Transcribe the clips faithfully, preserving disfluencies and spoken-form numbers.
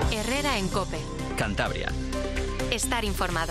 Herrera en COPE. Cantabria. Estar informado.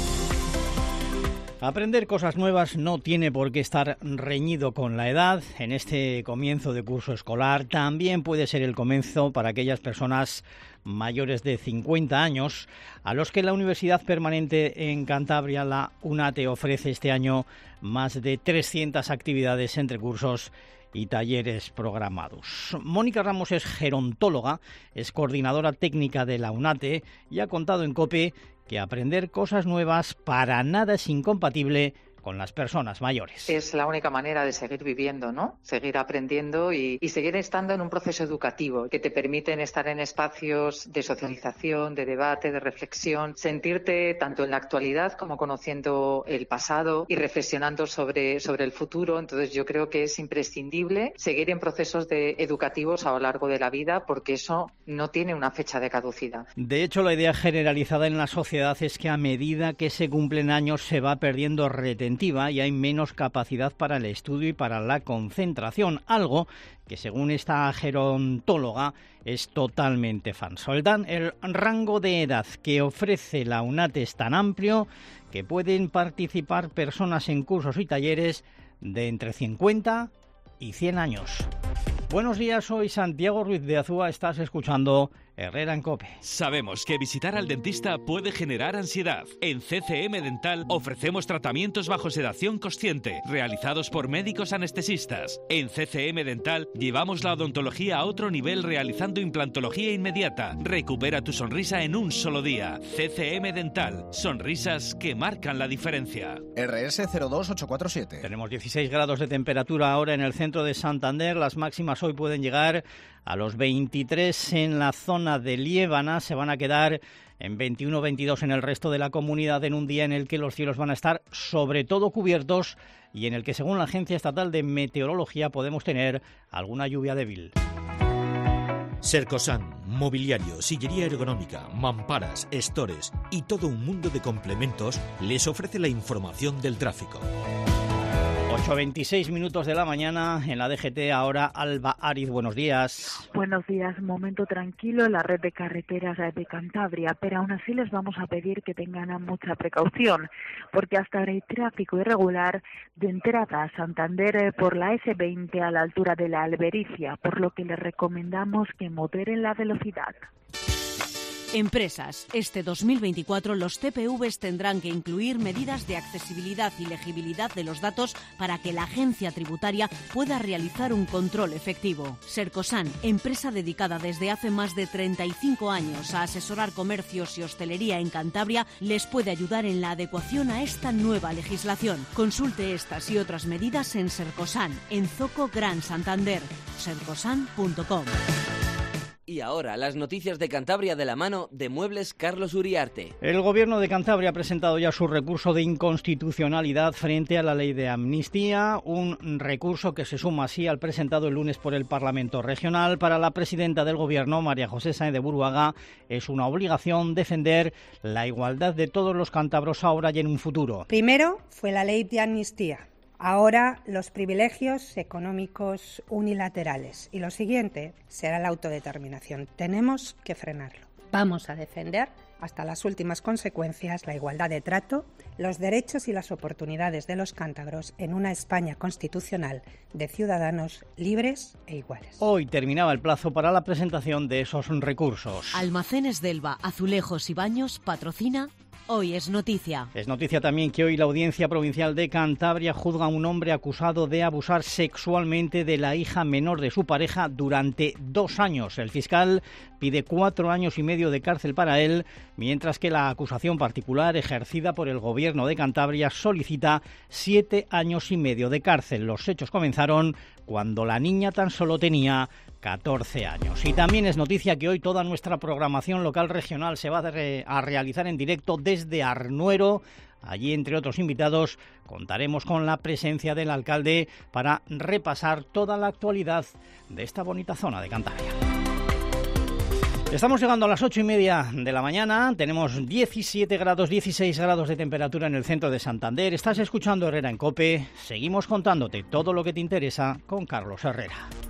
Aprender cosas nuevas no tiene por qué estar reñido con la edad. En este comienzo de curso escolar también puede ser el comienzo para aquellas personas mayores de cincuenta años, a los que la Universidad Permanente en Cantabria, la UNATE, ofrece este año más de trescientas actividades entre cursos y talleres programados. Mónica Ramos es gerontóloga, es coordinadora técnica de la UNATE y ha contado en COPE que aprender cosas nuevas para nada es incompatible con las personas mayores. Es la única manera de seguir viviendo, ¿no? Seguir aprendiendo y, y seguir estando en un proceso educativo que te permiten estar en espacios de socialización, de debate, de reflexión, sentirte tanto en la actualidad como conociendo el pasado y reflexionando sobre, sobre el futuro. Entonces yo creo que es imprescindible seguir en procesos de, educativos a lo largo de la vida, porque eso no tiene una fecha de caducidad. De hecho, la idea generalizada en la sociedad es que a medida que se cumplen años se va perdiendo retención y hay menos capacidad para el estudio y para la concentración, algo que según esta gerontóloga es totalmente falso. El, dan, el rango de edad que ofrece la UNATE es tan amplio que pueden participar personas en cursos y talleres de entre cincuenta y cien años. Buenos días, soy Santiago Ruiz de Azúa, estás escuchando Herrera en COPE. Sabemos que visitar al dentista puede generar ansiedad. En C C M Dental ofrecemos tratamientos bajo sedación consciente, realizados por médicos anestesistas. En C C M Dental llevamos la odontología a otro nivel realizando implantología inmediata. Recupera tu sonrisa en un solo día. C C M Dental, sonrisas que marcan la diferencia. R S cero dos ocho cuatro siete. Tenemos dieciséis grados de temperatura ahora en el centro de Santander. Las máximas hoy pueden llegar a los veintitrés en la zona de Liébana, se van a quedar en veintiuno veintidós en el resto de la comunidad, en un día en el que los cielos van a estar sobre todo cubiertos y en el que, según la Agencia Estatal de Meteorología, podemos tener alguna lluvia débil. Sercosan, mobiliario, sillería ergonómica, mamparas, estores y todo un mundo de complementos les ofrece la información del tráfico. ocho veintiséis minutos de la mañana en la D G T, ahora Alba Ariz, buenos días. Buenos días, momento tranquilo en la red de carreteras de Cantabria, pero aún así les vamos a pedir que tengan mucha precaución, porque hasta ahora hay tráfico irregular de entrada a Santander por la ese veinte a la altura de la Albericia, por lo que les recomendamos que moderen la velocidad. Empresas. Este dos mil veinticuatro los T P Vs tendrán que incluir medidas de accesibilidad y legibilidad de los datos para que la agencia tributaria pueda realizar un control efectivo. Sercosan, empresa dedicada desde hace más de treinta y cinco años a asesorar comercios y hostelería en Cantabria, les puede ayudar en la adecuación a esta nueva legislación. Consulte estas y otras medidas en Sercosan, en Zoco Gran Santander, sercosan punto com. Y ahora, las noticias de Cantabria de la mano de Muebles Carlos Uriarte. El Gobierno de Cantabria ha presentado ya su recurso de inconstitucionalidad frente a la ley de amnistía, un recurso que se suma así al presentado el lunes por el Parlamento Regional. Para la presidenta del Gobierno, María José Sáenz de Buruaga, es una obligación defender la igualdad de todos los cántabros ahora y en un futuro. Primero fue la ley de amnistía. Ahora los privilegios económicos unilaterales y lo siguiente será la autodeterminación. Tenemos que frenarlo. Vamos a defender hasta las últimas consecuencias la igualdad de trato, los derechos y las oportunidades de los cántabros en una España constitucional de ciudadanos libres e iguales. Hoy terminaba el plazo para la presentación de esos recursos. Almacenes Delva, Azulejos y Baños patrocina Hoy es noticia. Es noticia también que hoy la Audiencia Provincial de Cantabria juzga a un hombre acusado de abusar sexualmente de la hija menor de su pareja durante dos años. El fiscal pide cuatro años y medio de cárcel para él, mientras que la acusación particular ejercida por el Gobierno de Cantabria solicita siete años y medio de cárcel. Los hechos comenzaron cuando la niña tan solo tenía catorce años. Y también es noticia que hoy toda nuestra programación local regional se va a, re- a realizar en directo desde Arnuero. Allí, entre otros invitados, contaremos con la presencia del alcalde para repasar toda la actualidad de esta bonita zona de Cantabria. Estamos llegando a las ocho y media de la mañana, tenemos diecisiete grados, dieciséis grados de temperatura en el centro de Santander. Estás escuchando Herrera en COPE, seguimos contándote todo lo que te interesa con Carlos Herrera.